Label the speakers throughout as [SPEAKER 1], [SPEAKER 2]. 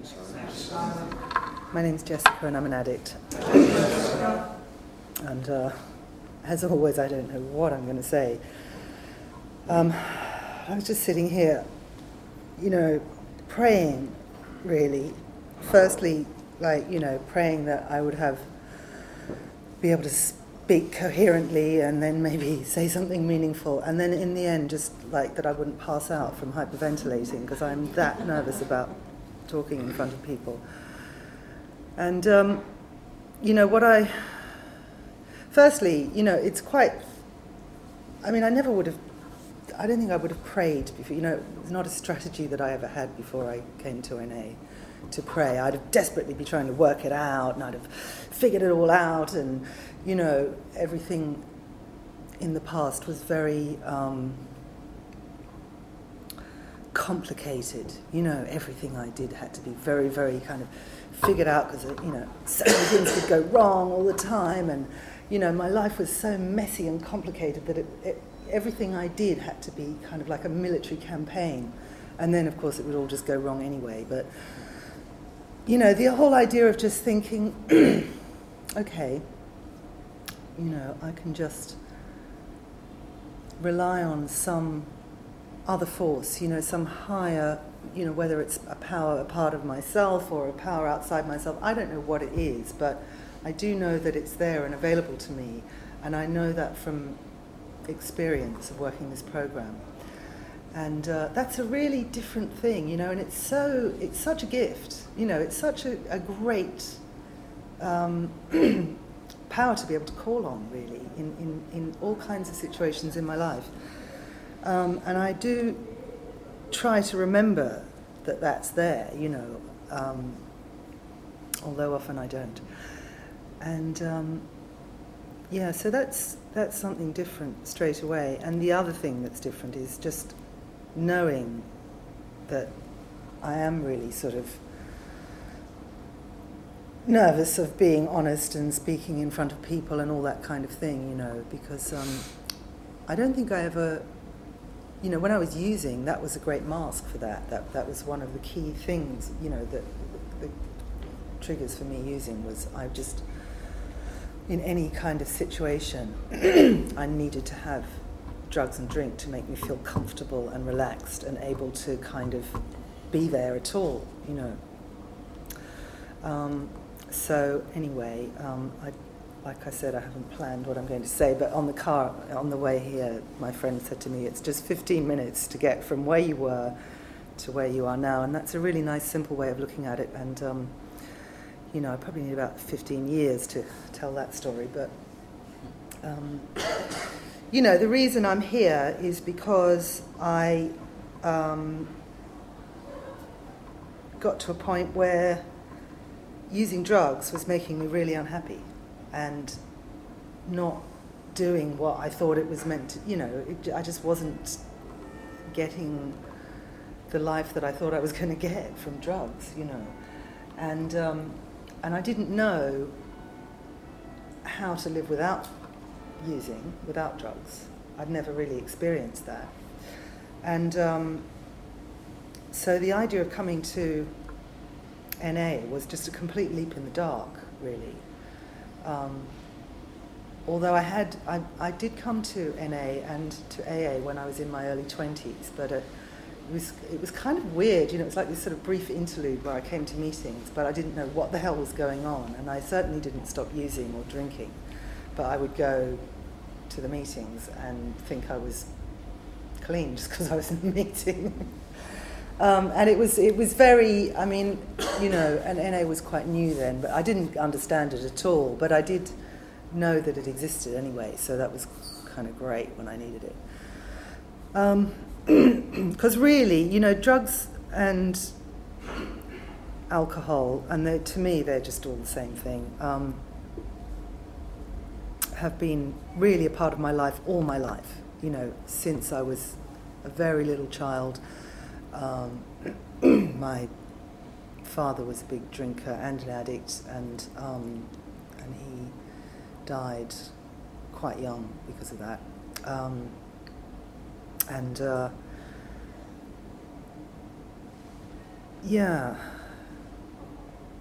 [SPEAKER 1] My name's Jessica and I'm an addict. And as always, I don't know what I'm going to say. I was just sitting here, praying, really. Firstly, praying that I would be able to speak coherently and then maybe say something meaningful. And then in the end, just that I wouldn't pass out from hyperventilating because I'm that nervous about talking in front of people. And, firstly, it's quite, I don't think I would have prayed before, it's not a strategy that I ever had before I came to NA, to pray. I'd have desperately be trying to work it out, and I'd have figured it all out, and, everything in the past was very complicated. Everything I did had to be very, very kind of figured out because, so many things could go wrong all the time, and, my life was so messy and complicated that everything I did had to be kind of like a military campaign. And then, of course, it would all just go wrong anyway. But, the whole idea of just thinking, okay, I can just rely on some other force, some higher, whether it's a power, a part of myself or a power outside myself. I don't know what it is, but I do know that it's there and available to me. And I know that from experience of working this program. And that's a really different thing, and it's such a gift, it's such a great power to be able to call on, really, in all kinds of situations in my life. And I do try to remember that that's there, although often I don't. And so that's something different straight away. And the other thing that's different is just knowing that I am really sort of nervous of being honest and speaking in front of people and all that kind of thing, because I don't think I ever, when I was using, that was a great mask for that. That was one of the key things, that the triggers for me using was I just, in any kind of situation, I needed to have drugs and drink to make me feel comfortable and relaxed and able to kind of be there at all, So anyway, like I said, I haven't planned what I'm going to say, but on the way here, my friend said to me, it's just 15 minutes to get from where you were to where you are now, and that's a really nice, simple way of looking at it, and I probably need about 15 years to tell that story, but, the reason I'm here is because I got to a point where using drugs was making me really unhappy and not doing what I thought it was meant to, I just wasn't getting the life that I thought I was going to get from drugs, and I didn't know how to live without drugs. I'd never really experienced that. And so the idea of coming to NA was just a complete leap in the dark, really. Although I did come to NA and to AA when I was in my early 20s, but it was kind of weird, it was like this sort of brief interlude where I came to meetings, but I didn't know what the hell was going on, and I certainly didn't stop using or drinking, but I would go to the meetings and think I was clean just because I was in the meeting. And it was very, and NA was quite new then, but I didn't understand it at all, but I did know that it existed anyway, so that was kind of great when I needed it. Because really, drugs and alcohol, and to me they're just all the same thing, have been really a part of my life all my life, since I was a very little child. My father was a big drinker and an addict, and he died quite young because of that.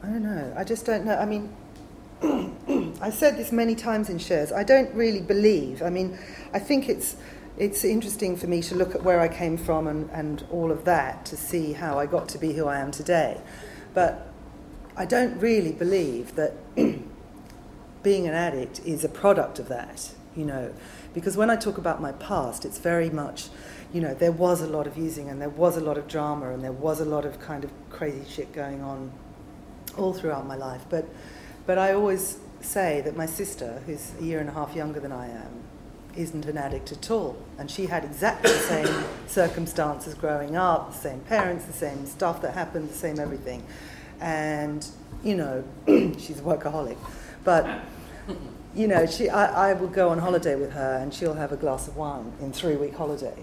[SPEAKER 1] I don't know. I just don't know. I mean, I've said this many times in shares. I don't really believe. I mean, I think it's interesting for me to look at where I came from and all of that to see how I got to be who I am today. But I don't really believe that being an addict is a product of that, because when I talk about my past, it's very much, there was a lot of using and there was a lot of drama and there was a lot of kind of crazy shit going on all throughout my life. But I always say that my sister, who's a year and a half younger than I am, isn't an addict at all. And she had exactly the same circumstances growing up, the same parents, the same stuff that happened, the same everything. And, she's a workaholic. But, I will go on holiday with her and she'll have a glass of wine in 3-week holiday,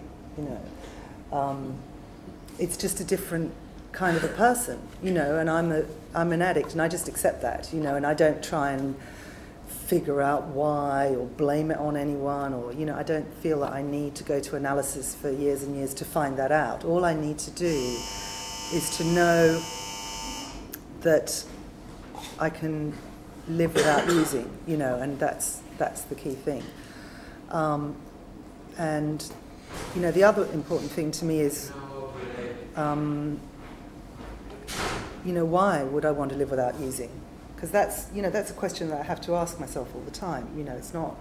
[SPEAKER 1] It's just a different kind of a person, and I'm an addict and I just accept that, and I don't try and figure out why or blame it on anyone or, I don't feel that I need to go to analysis for years and years to find that out. All I need to do is to know that I can live without using, and that's the key thing. And, the other important thing to me is, why would I want to live without using? Because that's a question that I have to ask myself all the time. It's not.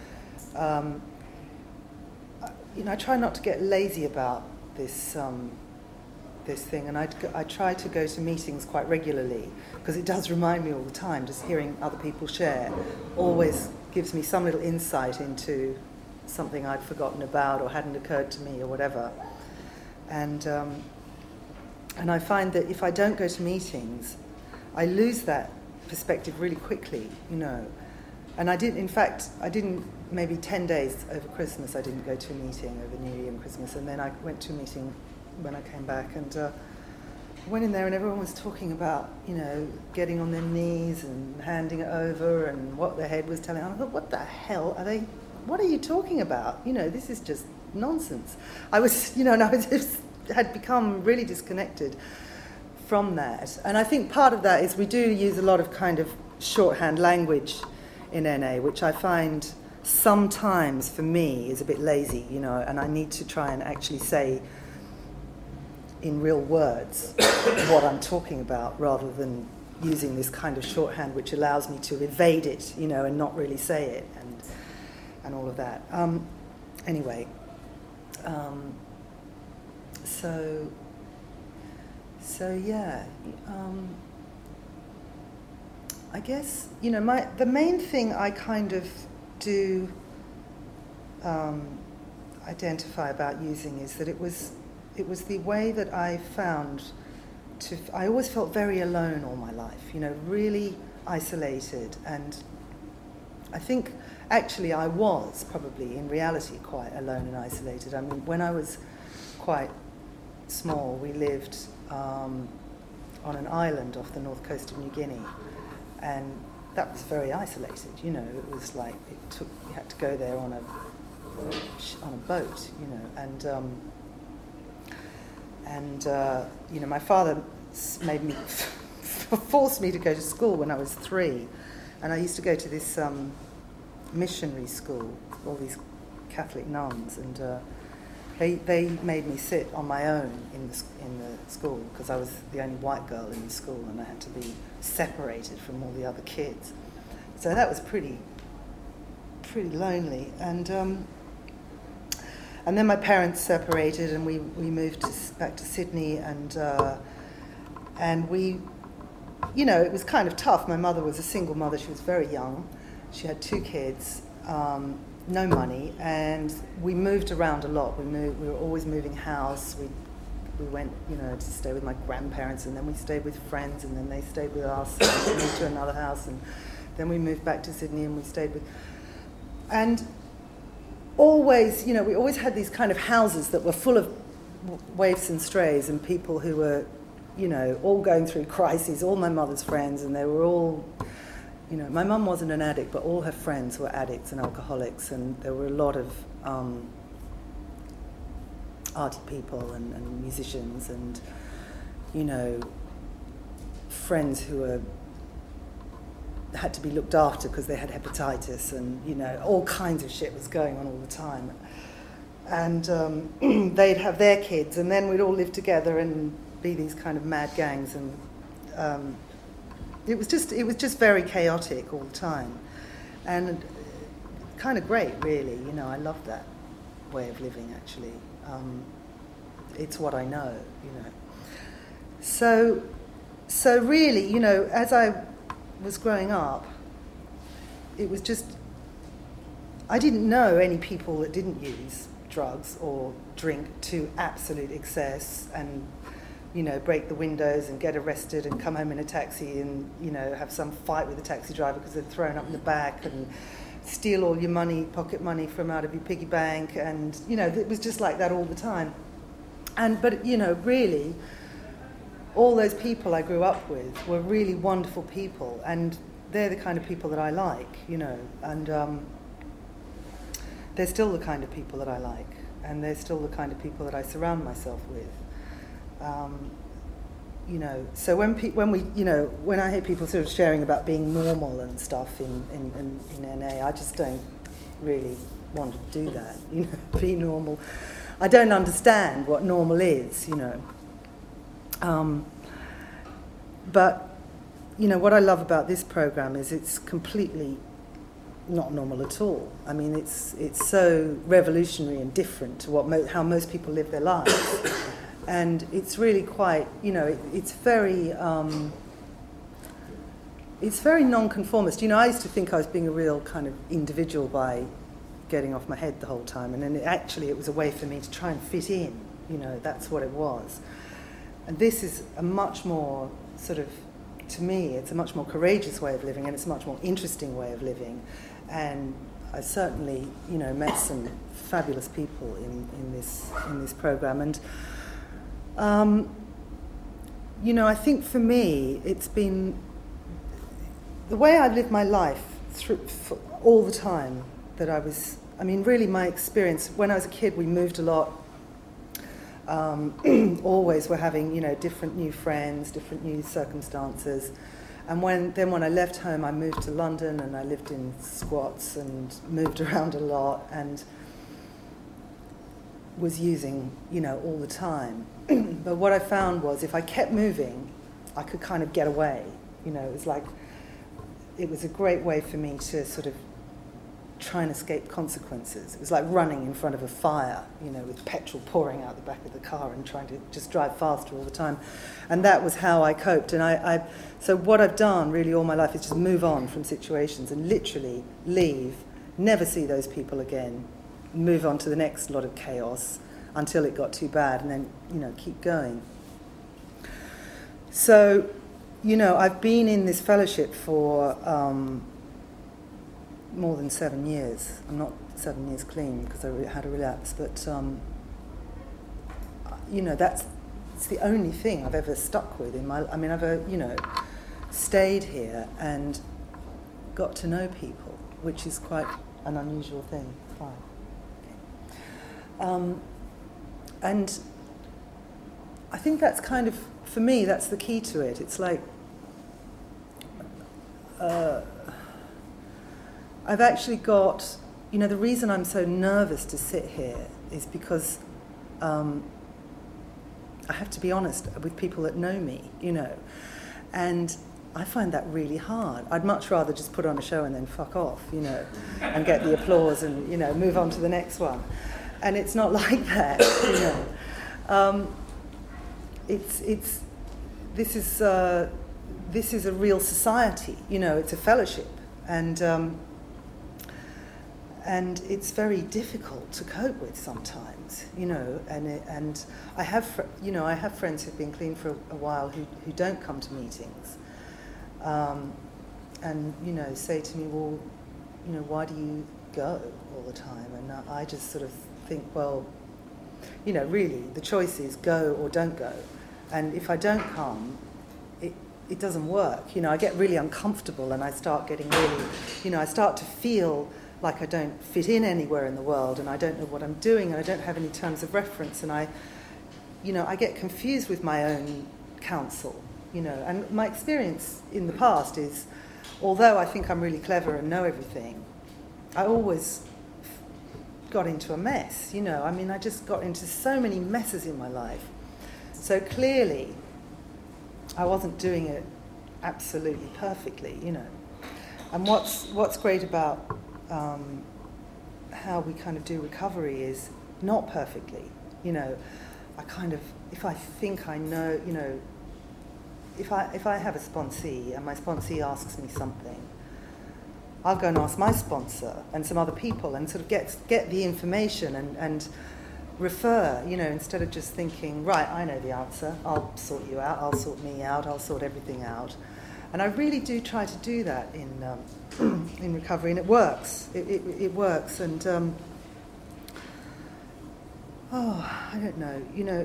[SPEAKER 1] I try not to get lazy about this thing, and I try to go to meetings quite regularly because it does remind me all the time. Just hearing other people share always gives me some little insight into something I'd forgotten about or hadn't occurred to me or whatever. And I find that if I don't go to meetings, I lose that perspective really quickly, And I didn't, maybe 10 days over Christmas, I didn't go to a meeting over New Year and Christmas, and then I went to a meeting when I came back, and I went in there and everyone was talking about, getting on their knees and handing it over and what their head was telling. I thought, what the hell are they, what are you talking about? This is just nonsense. I was, and I had become really disconnected from that. And I think part of that is we do use a lot of kind of shorthand language in NA, which I find sometimes for me is a bit lazy, and I need to try and actually say in real words what I'm talking about rather than using this kind of shorthand which allows me to evade it, and not really say it and all of that. Anyway, So yeah, I guess, the main thing I kind of do identify about using is that it was the way that I found I always felt very alone all my life, really isolated. And I think actually I was probably in reality quite alone and isolated. I mean, when I was quite small, we lived on an island off the north coast of New Guinea, and that was very isolated. It was like you had to go there on a boat, and my father made me forced me to go to school when I was 3, and I used to go to this missionary school, all these Catholic nuns, and they made me sit on my own in the school because I was the only white girl in the school, and I had to be separated from all the other kids. So that was pretty lonely. And then my parents separated, and we moved back to Sydney, and we, it was kind of tough. My mother was a single mother. She was very young. She had 2 kids. No money, and we moved around a lot. We were always moving house. We went, to stay with my grandparents, and then we stayed with friends, and then they stayed with us. And we moved to another house, and then we moved back to Sydney, and we stayed with. And always, we always had these kind of houses that were full of waifs and strays and people who were, all going through crises. All my mother's friends, and they were all. My mum wasn't an addict, but all her friends were addicts and alcoholics, and there were a lot of arty people and musicians, and friends who had to be looked after because they had hepatitis, and all kinds of shit was going on all the time. And they'd have their kids, and then we'd all live together and be these kind of mad gangs, and it was just very chaotic all the time, and kind of great, really. I love that way of living, actually. It's what I know. So really, as I was growing up, it was just, I didn't know any people that didn't use drugs or drink to absolute excess and break the windows and get arrested and come home in a taxi and have some fight with the taxi driver because they're thrown up in the back and steal all your money, pocket money from out of your piggy bank, and it was just like that all the time. But really, all those people I grew up with were really wonderful people, and they're the kind of people that I like, and they're still the kind of people that I like, and they're still the kind of people that I surround myself with. So when I hear people sort of sharing about being normal and stuff in NA, I just don't really want to do that, be normal. I don't understand what normal is, But, what I love about this program is it's completely not normal at all. I mean, it's so revolutionary and different to how most people live their lives. And it's really quite, it's very non-conformist. I used to think I was being a real kind of individual by getting off my head the whole time, and then it was a way for me to try and fit in. That's what it was. And this is a much more sort of, to me, it's a much more courageous way of living, and it's a much more interesting way of living. And I certainly, met some fabulous people in this program. And I think for me, it's been the way I lived my life for all the time that I was. I mean, really, my experience when I was a kid, we moved a lot. Always were having, different new friends, different new circumstances. And when I left home, I moved to London, and I lived in squats and moved around a lot and was using, all the time. But what I found was if I kept moving, I could kind of get away. It was a great way for me to sort of try and escape consequences. It was like running in front of a fire, with petrol pouring out the back of the car and trying to just drive faster all the time. And that was how I coped. And so what I've done really all my life is just move on from situations and literally leave, never see those people again, move on to the next lot of chaos until it got too bad, and then, keep going. So, I've been in this fellowship for more than 7 years. I'm not 7 years clean because I had a relapse, but it's the only thing I've ever stuck with in my. I mean, I've stayed here and got to know people, which is quite an unusual thing. Fine. Okay. And I think that's kind of, for me, that's the key to it. It's like I've actually got, the reason I'm so nervous to sit here is because I have to be honest with people that know me, and I find that really hard. I'd much rather just put on a show and then fuck off, and get the applause and, move on to the next one. And it's not like that, This is a real society, it's a fellowship, and it's very difficult to cope with sometimes, and I have friends who've been clean for a while who don't come to meetings, and say to me, well, why do you go all the time? And I just sort of think, well, really the choice is go or don't go, and if I don't come, it doesn't work. I get really uncomfortable, and I start getting really, I start to feel like I don't fit in anywhere in the world, and I don't know what I'm doing, and I don't have any terms of reference, and I get confused with my own counsel, you know. And my experience in the past is, although I think I'm really clever and know everything, I always got into a mess, you know. I mean, I just got into so many messes in my life. So clearly, I wasn't doing it absolutely perfectly, you know. And what's great about how we kind of do recovery is not perfectly, you know. I kind of, if I think I know, you know, if I have a sponsee and my sponsee asks me something, I'll go and ask my sponsor and some other people and sort of get the information and refer, you know, instead of just thinking, right, I know the answer, I'll sort you out, I'll sort me out, I'll sort everything out. And I really do try to do that in recovery, and it works. It works, and I don't know. You know,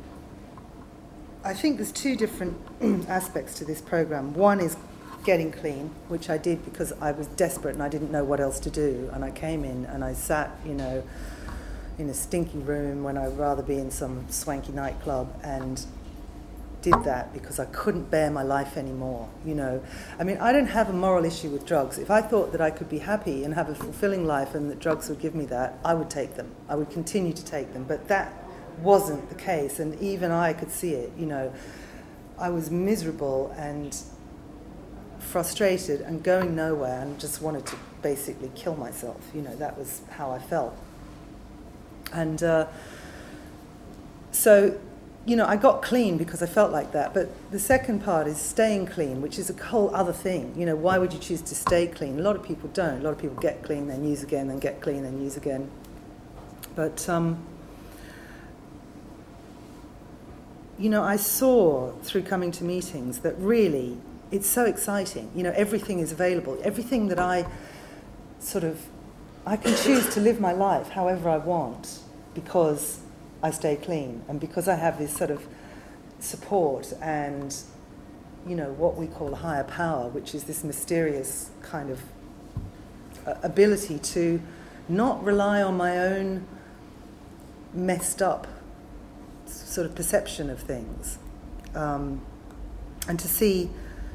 [SPEAKER 1] I think there's two different aspects to this program. One is getting clean, which I did because I was desperate and I didn't know what else to do. And I came in and I sat, you know, in a stinky room when I'd rather be in some swanky nightclub, and did that because I couldn't bear my life anymore, you know. I mean, I don't have a moral issue with drugs. If I thought that I could be happy and have a fulfilling life and that drugs would give me that, I would take them. I would continue to take them. But that wasn't the case, and even I could see it, you know. I was miserable and frustrated and going nowhere and just wanted to basically kill myself, you know. That was how I felt. And so, you know, I got clean because I felt like that. But the second part is staying clean, which is a whole other thing. You know, why would you choose to stay clean? A lot of people don't. A lot of people get clean, then use again, then get clean, then use again. But, you know, I saw through coming to meetings that really it's so exciting. You know, everything is available. Everything that I can choose to live my life however I want because I stay clean and because I have this sort of support and, you know, what we call a higher power, which is this mysterious kind of ability to not rely on my own messed up sort of perception of things, and to see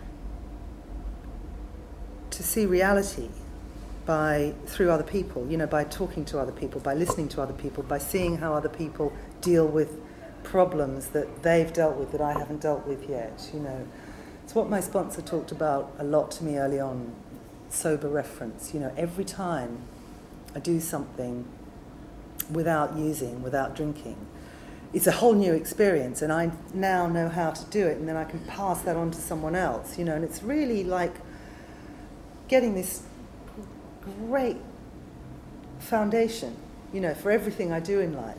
[SPEAKER 1] reality through other people, you know, by talking to other people, by listening to other people, by seeing how other people deal with problems that they've dealt with that I haven't dealt with yet, you know. It's what my sponsor talked about a lot to me early on, sober reference. You know, every time I do something without using, without drinking, it's a whole new experience, and I now know how to do it, and then I can pass that on to someone else, you know, and it's really like getting this great foundation, you know, for everything I do in life.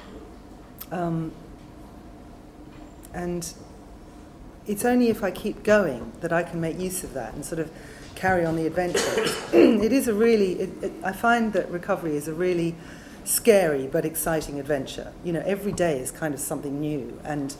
[SPEAKER 1] And it's only if I keep going that I can make use of that and sort of carry on the adventure. It is a really, I find that recovery is a really scary but exciting adventure. You know, every day is kind of something new, and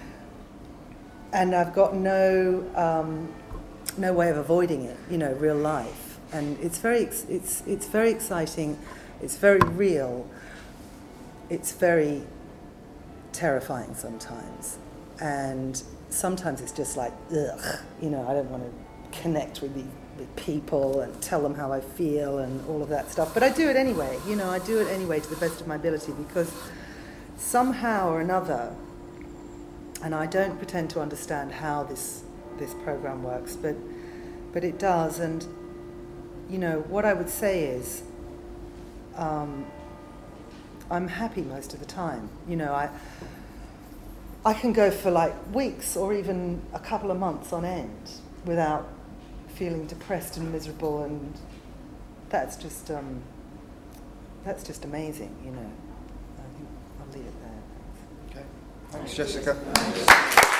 [SPEAKER 1] I've got no way of avoiding it, you know, real life. And it's very exciting, it's very real, it's very terrifying sometimes. And sometimes it's just like, ugh, you know, I don't want to connect with people and tell them how I feel and all of that stuff. But I do it anyway, you know, I do it anyway to the best of my ability, because somehow or another, and I don't pretend to understand how this program works, but it does. And, you know, what I would say is I'm happy most of the time. You know, I can go for like weeks or even a couple of months on end without feeling depressed and miserable, and that's just amazing, you know. I think I'll leave it there.
[SPEAKER 2] Okay. Thanks, Jessica.